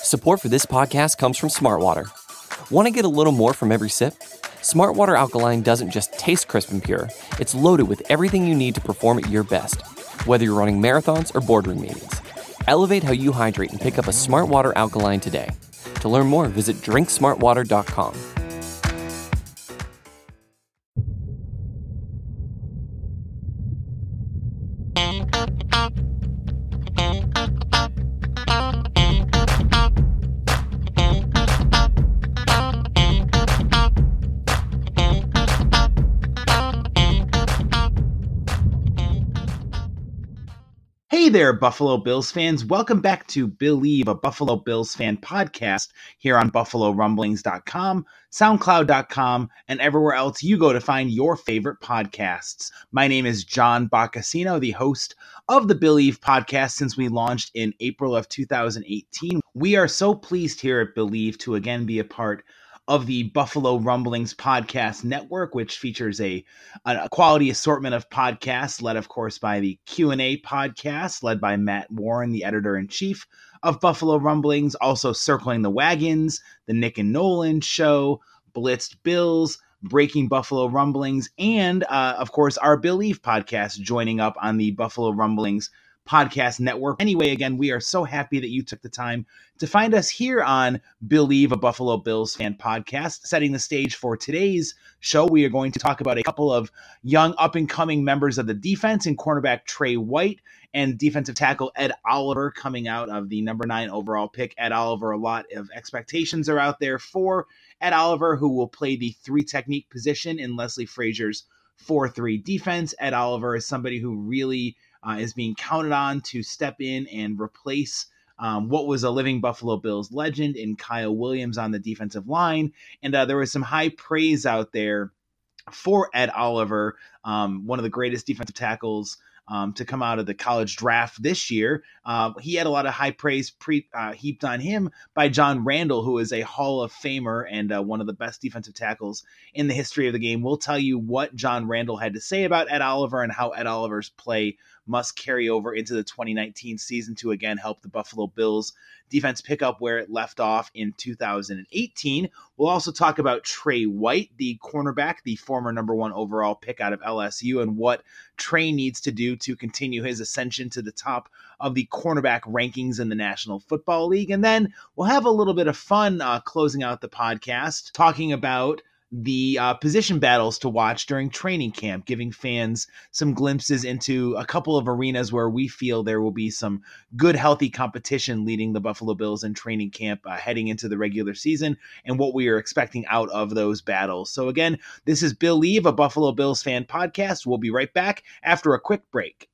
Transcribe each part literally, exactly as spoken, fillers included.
Support for this podcast comes from Smartwater. Want to get a little more from every sip? Smartwater Alkaline doesn't just taste crisp and pure, it's loaded with everything you need to perform at your best, whether you're running marathons or boardroom meetings. Elevate how you hydrate and pick up a Smartwater Alkaline today. To learn more, visit drink smart water dot com. Hey there, Buffalo Bills fans. Welcome back to Believe, a Buffalo Bills fan podcast here on buffalo rumblings dot com, soundcloud dot com, and everywhere else you go to find your favorite podcasts. My name is John Boccacino, the host of the Believe podcast since we launched in April of two thousand eighteen. We are so pleased here at Believe to again be a part of the Buffalo Rumblings podcast network, which features a, a quality assortment of podcasts led, of course, by the Q and A podcast led by Matt Warren, the editor-in-chief of Buffalo Rumblings, also Circling the Wagons, the Nick and Nolan Show, Blitzed Bills, Breaking Buffalo Rumblings, and, uh, of course, our Believe podcast joining up on the Buffalo Rumblings podcast network. Anyway, again, we are so happy that you took the time to find us here on Believe, a Buffalo Bills fan podcast. Setting the stage for today's show, we are going to talk about a couple of young up-and-coming members of the defense in cornerback Trey White and defensive tackle Ed Oliver coming out of the number nine overall pick. Ed Oliver, a lot of expectations are out there for Ed Oliver, who will play the three technique position in Leslie Frazier's four three defense. Ed Oliver is somebody who really Uh, is being counted on to step in and replace um, what was a living Buffalo Bills legend in Kyle Williams on the defensive line. And uh, there was some high praise out there for Ed Oliver, um, one of the greatest defensive tackles um, to come out of the college draft this year. Uh, he had a lot of high praise pre, uh, heaped on him by John Randall, who is a Hall of Famer and uh, one of the best defensive tackles in the history of the game. We'll tell you what John Randall had to say about Ed Oliver and how Ed Oliver's play must carry over into the twenty nineteen season to again help the Buffalo Bills defense pick up where it left off in two thousand eighteen. We'll also talk about Trey White, the cornerback, the former number one overall pick out of L S U, and what Trey needs to do to continue his ascension to the top of the cornerback rankings in the National Football League. And then we'll have a little bit of fun uh, closing out the podcast, talking about the uh, position battles to watch during training camp, giving fans some glimpses into a couple of arenas where we feel there will be some good, healthy competition leading the Buffalo Bills in training camp uh, heading into the regular season and what we are expecting out of those battles. So again, this is Believe, a Buffalo Bills fan podcast. We'll be right back after a quick break.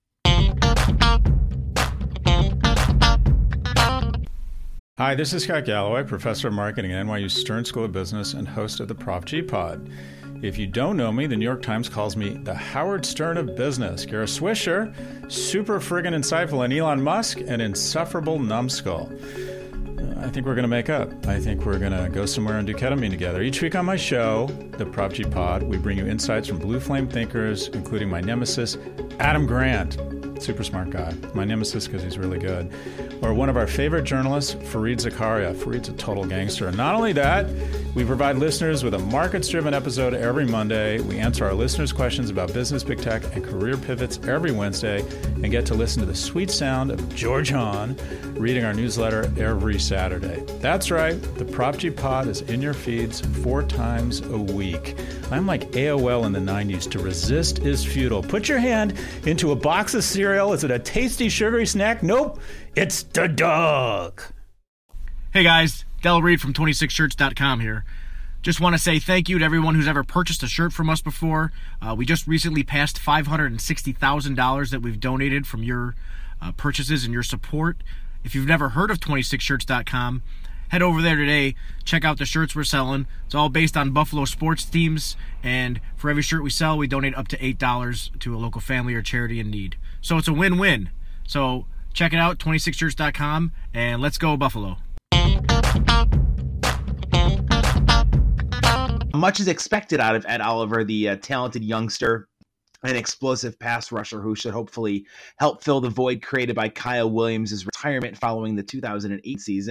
Hi, this is Scott Galloway, professor of marketing at N Y U Stern School of Business and host of the Prof G Pod. If you don't know me, the New York Times calls me the Howard Stern of business. You're a swisher, super friggin' insightful, and Elon Musk, an insufferable numbskull. I think we're going to make up. I think we're going to go somewhere and do ketamine together. Each week on my show, the Prof G Pod, we bring you insights from blue flame thinkers, including my nemesis, Adam Grant. Super smart guy. My nemesis because he's really good. Or one of our favorite journalists, Fareed Zakaria. Fareed's a total gangster. And not only that, we provide listeners with a markets-driven episode every Monday. We answer our listeners' questions about business, big tech, and career pivots every Wednesday, and get to listen to the sweet sound of George Hahn reading our newsletter every Saturday. That's right. The Prop G Pod is in your feeds four times a week. I'm like A O L in the nineties. To resist is futile. Put your hand into a box of cereal. Is it a tasty, sugary snack? Nope. It's the dog. Hey guys, Del Reed from twenty-six shirts dot com here. Just want to say thank you to everyone who's ever purchased a shirt from us before. Uh, we just recently passed five hundred sixty thousand dollars that we've donated from your uh, purchases and your support. If you've never heard of twenty-six shirts dot com, head over there today. Check out the shirts we're selling. It's all based on Buffalo sports teams, and for every shirt we sell, we donate up to eight dollars to a local family or charity in need. So it's a win-win. So check it out, twenty-six shirts dot com, and let's go Buffalo. Much is expected out of Ed Oliver, the uh, talented youngster, an explosive pass rusher who should hopefully help fill the void created by Kyle Williams' retirement following the two thousand eight season.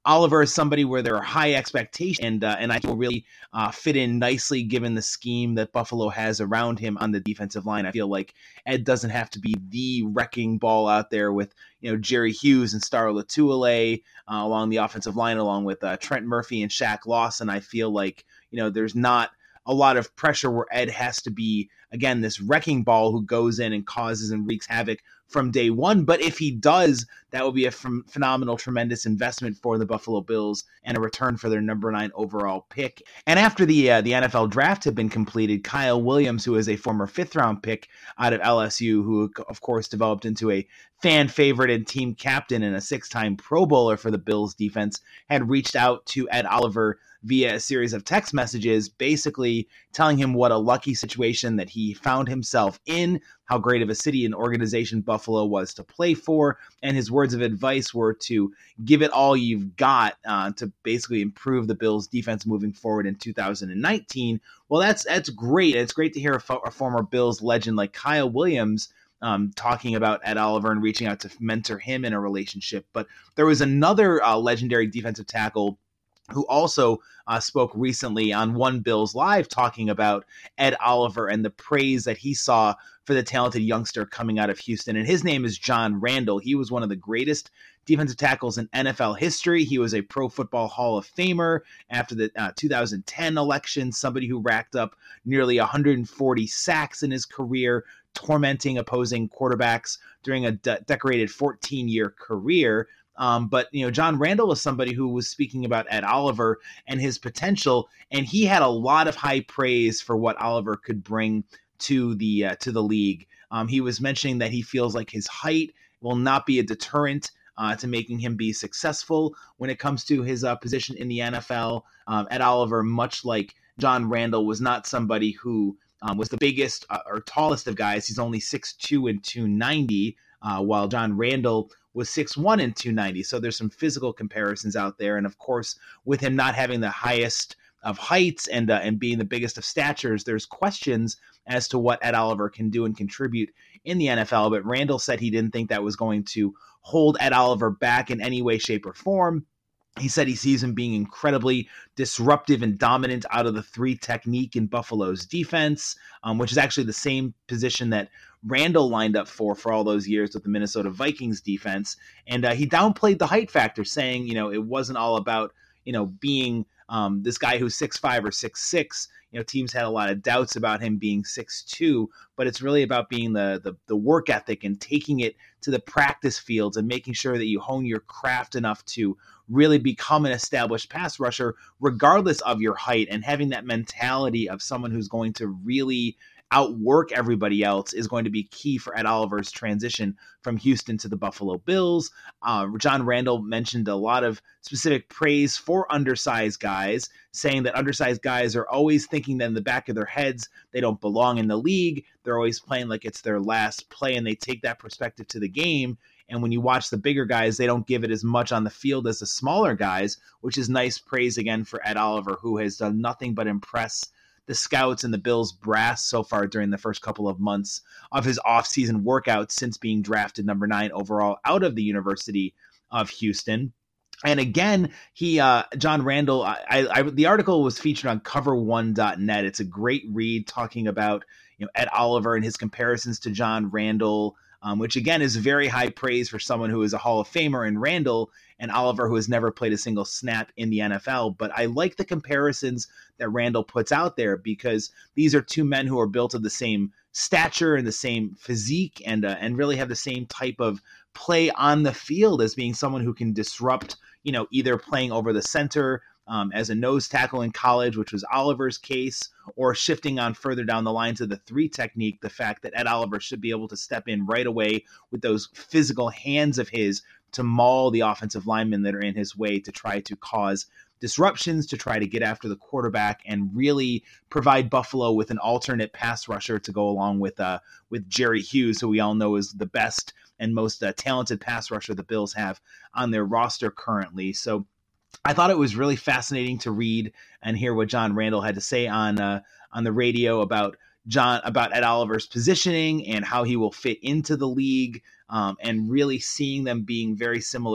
Oliver is somebody where there are high expectations, and uh, and I think will really uh, fit in nicely given the scheme that Buffalo has around him on the defensive line. I feel like Ed doesn't have to be the wrecking ball out there with, you know, Jerry Hughes and Star Latuile uh, along the offensive line, along with uh, Trent Murphy and Shaq Lawson. I feel like, you know, there's not a lot of pressure where Ed has to be, again, this wrecking ball who goes in and causes and wreaks havoc from day one. But if he does, that would be a ph- phenomenal, tremendous investment for the Buffalo Bills and a return for their number nine overall pick. And after the uh, the N F L draft had been completed, Kyle Williams, who is a former fifth round pick out of L S U, who of course developed into a fan favorite and team captain and a six-time Pro Bowler for the Bills defense, had reached out to Ed Oliver via a series of text messages, basically telling him what a lucky situation that he found himself in, how great of a city and organization Buffalo was to play for, and his words of advice were to give it all you've got uh, to basically improve the Bills' defense moving forward in two thousand nineteen. Well, that's that's great. It's great to hear a, fo- a former Bills legend like Kyle Williams Um, talking about Ed Oliver and reaching out to mentor him in a relationship. But there was another uh, legendary defensive tackle who also uh, spoke recently on One Bills Live talking about Ed Oliver and the praise that he saw for the talented youngster coming out of Houston. And his name is John Randall. He was one of the greatest defensive tackles in N F L history. He was a Pro Football Hall of Famer after the uh, two thousand ten election, somebody who racked up nearly one hundred forty sacks in his career, tormenting opposing quarterbacks during a de- decorated fourteen-year career. Um, but, you know, John Randall was somebody who was speaking about Ed Oliver and his potential, and he had a lot of high praise for what Oliver could bring to the uh, to the league. Um, he was mentioning that he feels like his height will not be a deterrent uh, to making him be successful when it comes to his uh, position in the N F L. Um, Ed Oliver, much like John Randall, was not somebody who um, was the biggest uh, or tallest of guys. He's only six two and two ninety, uh, while John Randall was six one and two ninety. So there's some physical comparisons out there. And of course, with him not having the highest of heights and uh, and being the biggest of statures, there's questions as to what Ed Oliver can do and contribute in the N F L. But Randall said he didn't think that was going to hold Ed Oliver back in any way, shape, or form. He said he sees him being incredibly disruptive and dominant out of the three technique in Buffalo's defense, um, which is actually the same position that Randall lined up for for all those years with the Minnesota Vikings defense. And uh, he downplayed the height factor, saying, you know, it wasn't all about, you know, being um, this guy who's six five or six six. You know, teams had a lot of doubts about him being six two, but it's really about being the, the the work ethic and taking it to the practice fields and making sure that you hone your craft enough to really become an established pass rusher, regardless of your height, and having that mentality of someone who's going to really outwork everybody else is going to be key for Ed Oliver's transition from Houston to the Buffalo Bills. Uh, John Randall mentioned a lot of specific praise for undersized guys, saying that undersized guys are always thinking that in the back of their heads they don't belong in the league. They're always playing like it's their last play, and they take that perspective to the game. And when you watch the bigger guys, they don't give it as much on the field as the smaller guys, which is nice praise again for Ed Oliver, who has done nothing but impress the scouts and the Bills brass so far during the first couple of months of his offseason workouts since being drafted number nine overall out of the University of Houston. And again, he, uh, John Randall, I, I, the article was featured on cover one dot net. It's a great read talking about, you know, Ed Oliver and his comparisons to John Randall, um, which again is very high praise for someone who is a Hall of Famer in Randall, and Oliver, who has never played a single snap in the N F L. But I like the comparisons that Randall puts out there, because these are two men who are built of the same stature and the same physique, and uh, and really have the same type of play on the field as being someone who can disrupt, you know, either playing over the center um, as a nose tackle in college, which was Oliver's case, or shifting on further down the line to the three technique, the fact that Ed Oliver should be able to step in right away with those physical hands of his to maul the offensive linemen that are in his way, to try to cause disruptions, to try to get after the quarterback, and really provide Buffalo with an alternate pass rusher to go along with uh, with Jerry Hughes, who we all know is the best and most uh, talented pass rusher the Bills have on their roster currently. So I thought it was really fascinating to read and hear what John Randall had to say on uh, on the radio about John about Ed Oliver's positioning and how he will fit into the league, um, and really seeing them being very similar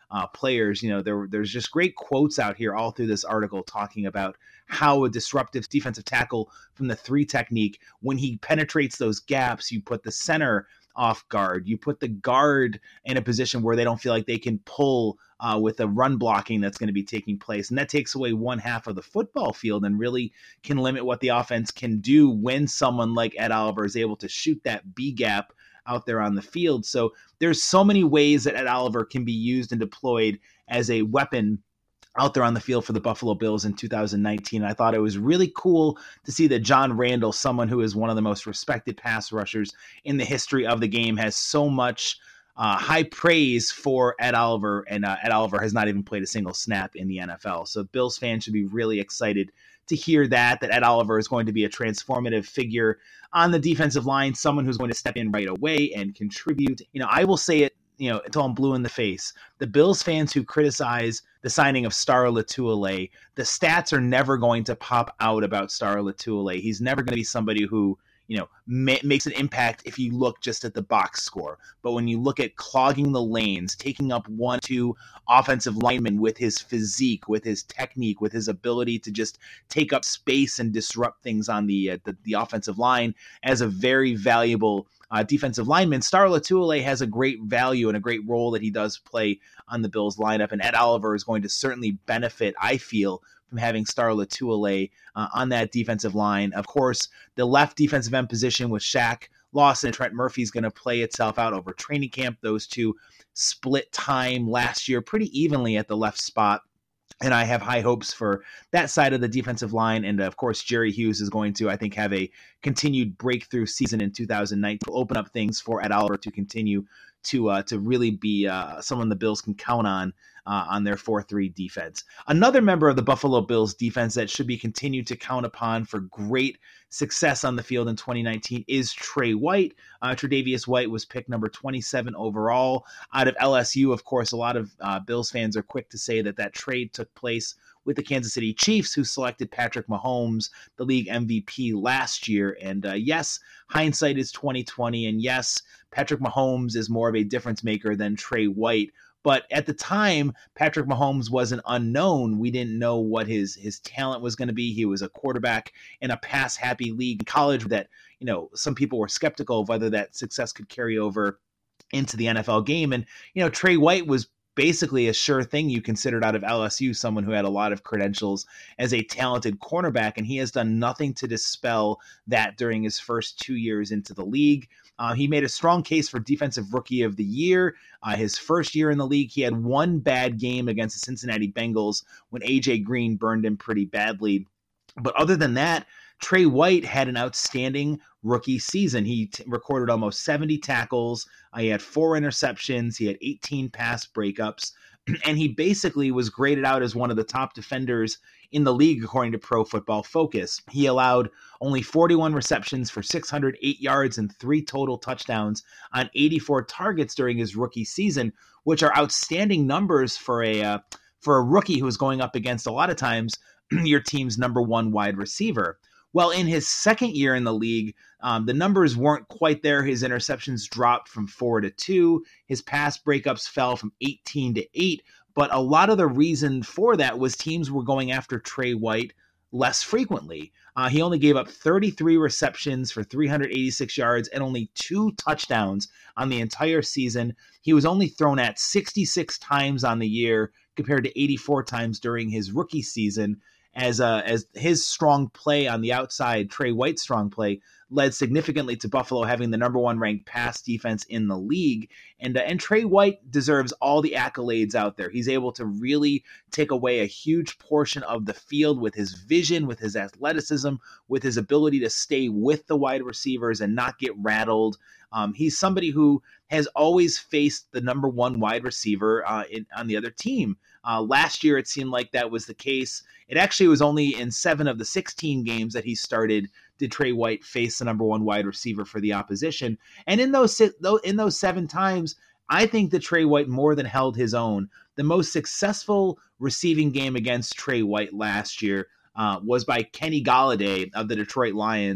uh, players. You know, there there's just great quotes out here all through this article talking about how a disruptive defensive tackle from the three technique, when he penetrates those gaps, you put the center off guard, you put the guard in a position where they don't feel like they can pull uh, with the run blocking that's going to be taking place. And that takes away one half of the football field and really can limit what the offense can do when someone like Ed Oliver is able to shoot that B gap out there on the field. So there's so many ways that Ed Oliver can be used and deployed as a weapon out there on the field for the Buffalo Bills in two thousand nineteen. I thought it was really cool to see that John Randall, someone who is one of the most respected pass rushers in the history of the game, has so much uh, high praise for Ed Oliver, and uh, Ed Oliver has not even played a single snap in the N F L. So Bills fans should be really excited to hear that, that Ed Oliver is going to be a transformative figure on the defensive line, someone who's going to step in right away and contribute. You know, I will say it, you know, until I'm blue in the face. The Bills fans who criticize the signing of Star Latuale, the stats are never going to pop out about Star Latuale. He's never going to be somebody who, you know, ma- makes an impact if you look just at the box score. But when you look at clogging the lanes, taking up one, two offensive linemen with his physique, with his technique, with his ability to just take up space and disrupt things on the uh, the, the offensive line as a very valuable Uh, defensive lineman, Star Latuale has a great value and a great role that he does play on the Bills lineup, and Ed Oliver is going to certainly benefit, I feel, from having Star Latuale uh, on that defensive line. Of course, the left defensive end position with Shaq Lawson and Trent Murphy is going to play itself out over training camp. Those two split time last year pretty evenly at the left spot. And I have high hopes for that side of the defensive line. And of course, Jerry Hughes is going to, I think, have a continued breakthrough season in two thousand nineteen. Will open up things for Ed Oliver to continue to uh, to really be uh, someone the Bills can count on uh, on their four three defense. Another member of the Buffalo Bills defense that should be continued to count upon for great success on the field in twenty nineteen is Trey White. Uh, Tre'Davious White was picked number twenty-seven overall out of L S U. Of course, a lot of uh, Bills fans are quick to say that that trade took place with the Kansas City Chiefs, who selected Patrick Mahomes, the league M V P last year. And uh, yes, hindsight is twenty twenty. And yes, Patrick Mahomes is more of a difference maker than Trey White. But at the time, Patrick Mahomes was an unknown. We didn't know what his his talent was going to be. He was a quarterback in a pass-happy league in college that, you know, some people were skeptical of whether that success could carry over into the N F L game. And, you know, Trey White was basically a sure thing you considered out of L S U, someone who had a lot of credentials as a talented cornerback, and he has done nothing to dispel that during his first two years into the league. Uh, he made a strong case for Defensive Rookie of the Year. Uh, his first year in the league, he had one bad game against the Cincinnati Bengals when A J Green burned him pretty badly. But other than that, Trey White had an outstanding rookie season. He t- recorded almost seventy tackles. Uh, he had four interceptions. He had eighteen pass breakups. And he basically was graded out as one of the top defenders in the league, according to Pro Football Focus. He allowed only forty-one receptions for six hundred eight yards and three total touchdowns on eighty-four targets during his rookie season, which are outstanding numbers for a uh, for a rookie who is going up against, a lot of times, your team's number one wide receiver. Well, in his second year in the league, um, the numbers weren't quite there. His interceptions dropped from four to two. His pass breakups fell from eighteen to eight. But a lot of the reason for that was teams were going after Trey White less frequently. Uh, he only gave up thirty-three receptions for three hundred eighty-six yards and only two touchdowns on the entire season. He was only thrown at sixty-six times on the year compared to eighty-four times during his rookie season. As uh, as his strong play on the outside, Trey White's strong play, led significantly to Buffalo having the number one ranked pass defense in the league. And uh, and Trey White deserves all the accolades out there. He's able to really take away a huge portion of the field with his vision, with his athleticism, with his ability to stay with the wide receivers and not get rattled. Um, he's somebody who has always faced the number one wide receiver uh, in, on the other team. Uh, last year, it seemed like that was the case. It actually was only in seven of the sixteen games that he started did Trey White face the number one wide receiver for the opposition. And in those in those seven times, I think that Trey White more than held his own. The most successful receiving game against Trey White last year uh, was by Kenny Golladay of the Detroit Lions,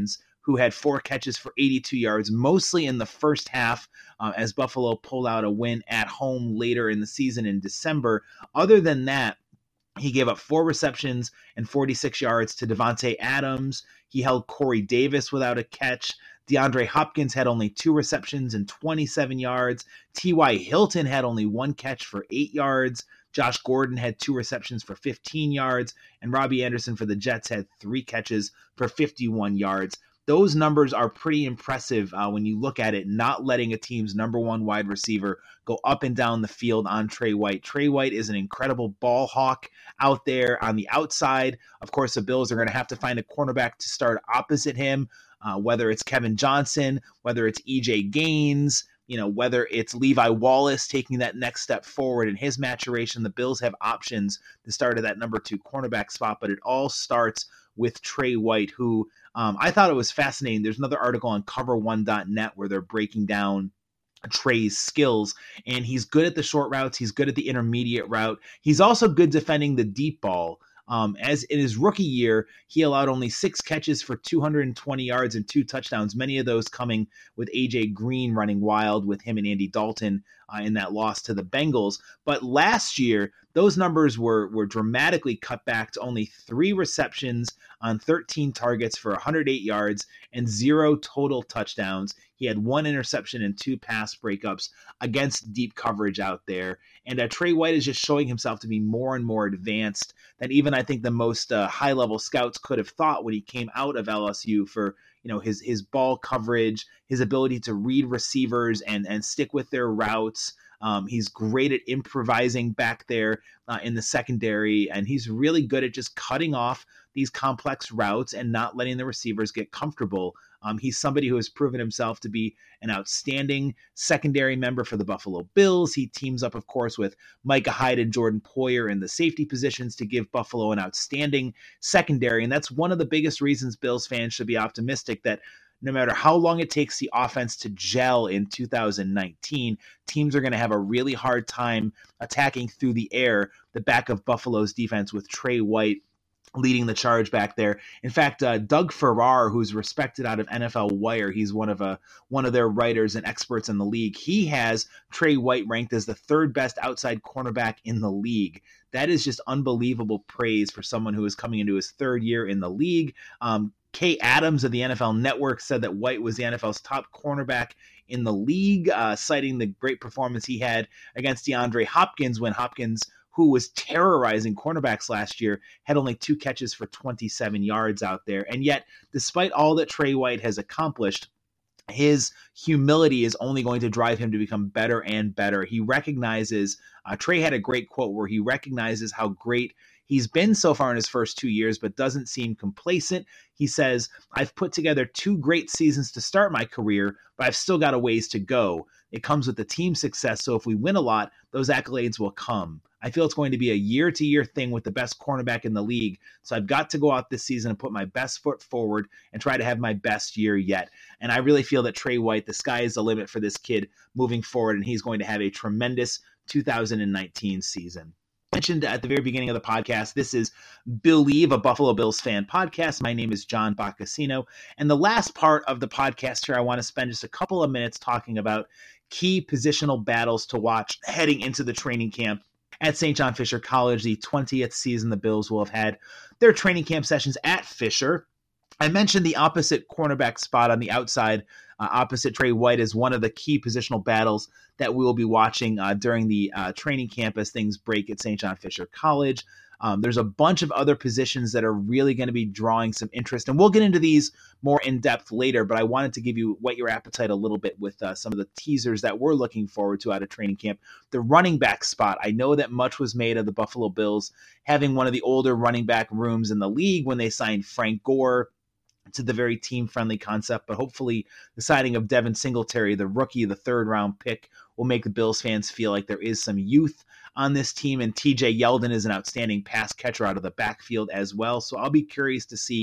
who had four catches for eighty-two yards, mostly in the first half, uh, as Buffalo pulled out a win at home later in the season in December. Other than that, he gave up four receptions and forty-six yards to Devontae Adams. He held Corey Davis without a catch. DeAndre Hopkins had only two receptions and twenty-seven yards. T Y. Hilton had only one catch for eight yards. Josh Gordon had two receptions for fifteen yards. And Robbie Anderson for the Jets had three catches for fifty-one yards. Those numbers are pretty impressive uh, when you look at it, not letting a team's number one wide receiver go up and down the field on Trey White. Trey White is an incredible ball hawk out there on the outside. Of course, the Bills are going to have to find a cornerback to start opposite him, uh, whether it's Kevin Johnson, whether it's E J Gaines, you know, whether it's Levi Wallace taking that next step forward in his maturation. The Bills have options to start at that number two cornerback spot, but it all starts with Trey White, who um, I thought it was fascinating. There's another article on cover one dot net where they're breaking down Trey's skills, and he's good at the short routes. He's good at the intermediate route. He's also good defending the deep ball. Um, as in his rookie year, he allowed only six catches for two hundred twenty yards and two touchdowns, many of those coming with A J Green running wild with him and Andy Dalton uh, in that loss to the Bengals. But last year, those numbers were, were dramatically cut back to only three receptions on thirteen targets for one hundred eight yards and zero total touchdowns. He had one interception and two pass breakups against deep coverage out there. And uh, Trey White is just showing himself to be more and more advanced than even I think the most uh, high-level scouts could have thought when he came out of L S U for, you know, his his ball coverage, his ability to read receivers and, and stick with their routes. Um, he's great at improvising back there uh, in the secondary, and he's really good at just cutting off these complex routes and not letting the receivers get comfortable. Um, he's somebody who has proven himself to be an outstanding secondary member for the Buffalo Bills. He teams up, of course, with Micah Hyde and Jordan Poyer in the safety positions to give Buffalo an outstanding secondary, and that's one of the biggest reasons Bills fans should be optimistic that no matter how long it takes the offense to gel in two thousand nineteen, teams are going to have a really hard time attacking through the air the back of Buffalo's defense with Trey White leading the charge back there. In fact, uh, Doug Farrar, who's respected out of N F L Wire, he's one of a one of their writers and experts in the league. He has Trey White ranked as the third best outside cornerback in the league. That is just unbelievable praise for someone who is coming into his third year in the league. Um, Kay Adams of the N F L Network said that White was the N F L's top cornerback in the league, uh, citing the great performance he had against DeAndre Hopkins when Hopkins, who was terrorizing cornerbacks last year, had only two catches for twenty-seven yards out there. And yet, despite all that Trey White has accomplished, his humility is only going to drive him to become better and better. He recognizes, uh, Trey had a great quote where he recognizes how great he's been so far in his first two years, but doesn't seem complacent. He says, I've put together two great seasons to start my career, but I've still got a ways to go. It comes with the team success, so if we win a lot, those accolades will come. I feel it's going to be a year-to-year thing with the best cornerback in the league, so I've got to go out this season and put my best foot forward and try to have my best year yet. And I really feel that Trey White, the sky is the limit for this kid moving forward, and he's going to have a tremendous two thousand nineteen season. Mentioned at the very beginning of the podcast, this is Believe, a Buffalo Bills fan podcast. My name is John Boccacino, and the last part of the podcast here, I want to spend just a couple of minutes talking about key positional battles to watch heading into the training camp at Saint John Fisher College, the twentieth season the Bills will have had their training camp sessions at Fisher. I mentioned the opposite cornerback spot on the outside, uh, opposite Trey White, as one of the key positional battles that we will be watching uh, during the uh, training camp as things break at Saint John Fisher College. Um, there's a bunch of other positions that are really going to be drawing some interest, and we'll get into these more in depth later, but I wanted to give you whet your appetite a little bit with uh, some of the teasers that we're looking forward to out of training camp. The running back spot, I know that much was made of the Buffalo Bills having one of the older running back rooms in the league when they signed Frank Gore to the very team-friendly concept, but hopefully the signing of Devin Singletary, the rookie, the third-round pick, will make the Bills fans feel like there is some youth on this team, and T J Yeldon is an outstanding pass catcher out of the backfield as well, so I'll be curious to see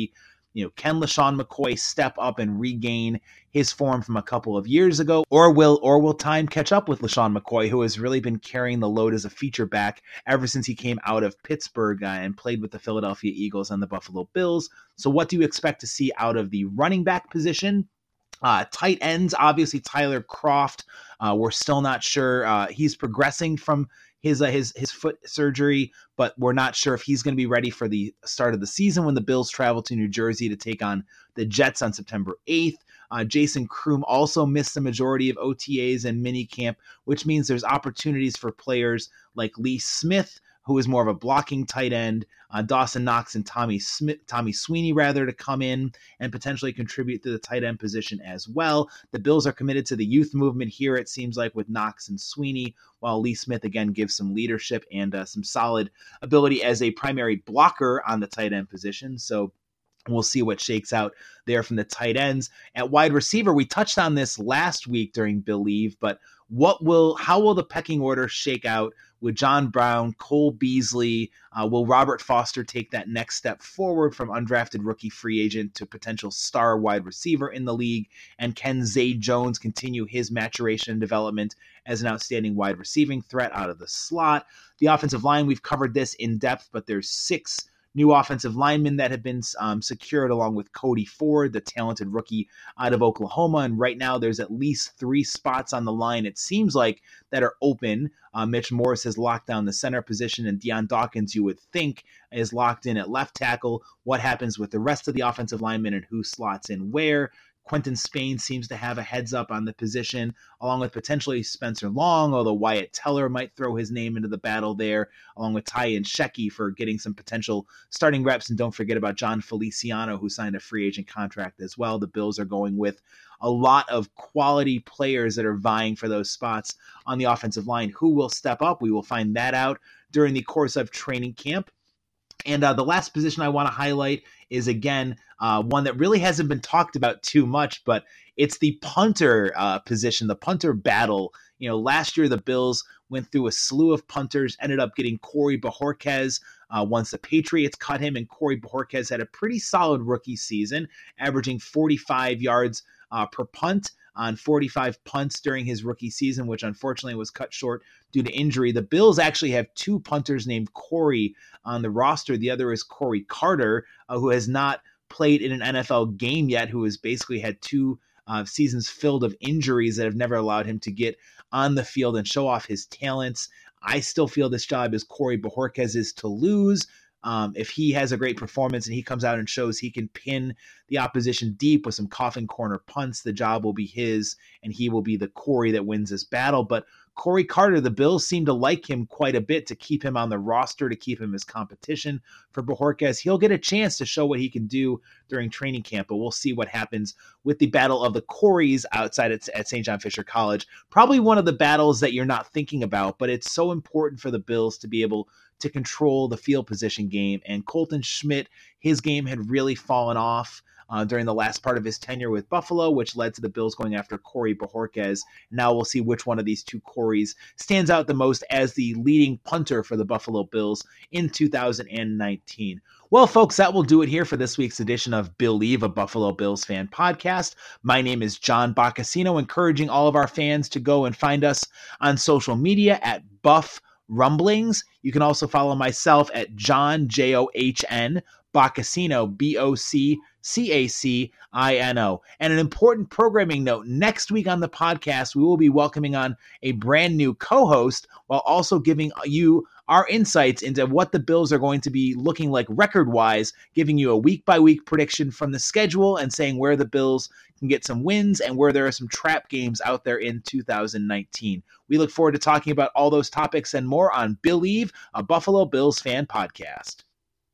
You know, can LeSean McCoy step up and regain his form from a couple of years ago, or will or will time catch up with LeSean McCoy, who has really been carrying the load as a feature back ever since he came out of Pittsburgh uh, and played with the Philadelphia Eagles and the Buffalo Bills. So what do you expect to see out of the running back position? Uh, tight ends, obviously Tyler Kroft. Uh, we're still not sure. Uh, he's progressing from his uh, his his foot surgery, but we're not sure if he's going to be ready for the start of the season when the Bills travel to New Jersey to take on the Jets on September eighth. Uh, Jason Kroom also missed the majority of O T As and minicamp, which means there's opportunities for players like Lee Smith, who is more of a blocking tight end, uh, Dawson Knox and Tommy Smith, Tommy Sweeney, rather, to come in and potentially contribute to the tight end position as well. The Bills are committed to the youth movement here, it seems like, with Knox and Sweeney, while Lee Smith, again, gives some leadership and uh, some solid ability as a primary blocker on the tight end position. So we'll see what shakes out there from the tight ends. At wide receiver, we touched on this last week during Believe, but what will, how will the pecking order shake out with John Brown, Cole Beasley? Uh, will Robert Foster take that next step forward from undrafted rookie free agent to potential star wide receiver in the league? And can Zay Jones continue his maturation and development as an outstanding wide receiving threat out of the slot? The offensive line, we've covered this in depth, but there's six new offensive linemen that have been um, secured, along with Cody Ford, the talented rookie out of Oklahoma. And right now there's at least three spots on the line, it seems like, that are open. Uh, Mitch Morris has locked down the center position, and Deion Dawkins, you would think, is locked in at left tackle. What happens with the rest of the offensive linemen and who slots in where? Quentin Spain seems to have a heads up on the position, along with potentially Spencer Long, although Wyatt Teller might throw his name into the battle there, along with Ty and Shecky for getting some potential starting reps. And don't forget about John Feliciano, who signed a free agent contract as well. The Bills are going with a lot of quality players that are vying for those spots on the offensive line. Who will step up? We will find that out during the course of training camp. And uh, the last position I want to highlight is, again, uh, one that really hasn't been talked about too much, but it's the punter uh, position, the punter battle. You know, last year the Bills went through a slew of punters, ended up getting Corey Bojorquez uh, once the Patriots cut him, and Corey Bojorquez had a pretty solid rookie season, averaging forty-five yards uh, per punt on forty-five punts during his rookie season, which unfortunately was cut short due to injury. The Bills actually have two punters named Corey on the roster. The other is Corey Carter, uh, who has not played in an N F L game yet, who has basically had two uh, seasons filled of injuries that have never allowed him to get on the field and show off his talents. I still feel this job is Corey Bojorquez's to lose. Um, if he has a great performance and he comes out and shows he can pin the opposition deep with some coffin corner punts, the job will be his, and he will be the Corey that wins this battle. But Corey Carter, the Bills seem to like him quite a bit to keep him on the roster, to keep him as competition for Bojorquez. He'll get a chance to show what he can do during training camp, but we'll see what happens with the battle of the Coreys outside at, at Saint John Fisher College. Probably one of the battles that you're not thinking about, but it's so important for the Bills to be able to control the field position game. And Colton Schmidt, his game had really fallen off uh, during the last part of his tenure with Buffalo, which led to the Bills going after Corey Bojorquez. Now we'll see which one of these two Coreys stands out the most as the leading punter for the Buffalo Bills in two thousand nineteen. Well, folks, that will do it here for this week's edition of Believe, a Buffalo Bills fan podcast. My name is John Boccacino, encouraging all of our fans to go and find us on social media at Buff Rumblings. You can also follow myself at John, J O H N, Boccacino, B O C C A C I N O. And an important programming note, next week on the podcast, we will be welcoming on a brand new co-host while also giving you our insights into what the Bills are going to be looking like record-wise, giving you a week-by-week prediction from the schedule and saying where the Bills can get some wins and where there are some trap games out there in two thousand nineteen. We look forward to talking about all those topics and more on Believe, a Buffalo Bills fan podcast.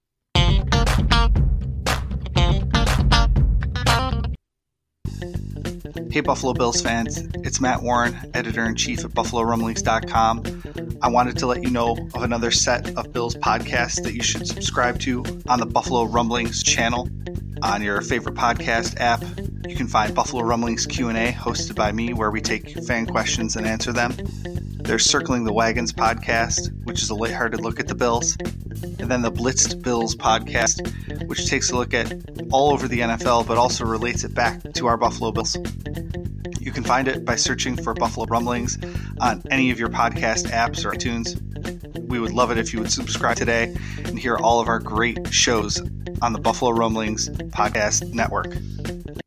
Hey Buffalo Bills fans, it's Matt Warren, editor-in-chief at Buffalo Rumblings dot com. I wanted to let you know of another set of Bills podcasts that you should subscribe to on the Buffalo Rumblings channel on your favorite podcast app. You can find Buffalo Rumblings Q and A hosted by me, where we take fan questions and answer them. There's Circling the Wagons podcast, which is a lighthearted look at the Bills. And then the Blitzed Bills podcast, which takes a look at all over the N F L, but also relates it back to our Buffalo Bills. You can find it by searching for Buffalo Rumblings on any of your podcast apps or iTunes. We would love it if you would subscribe today and hear all of our great shows on the Buffalo Rumblings Podcast Network.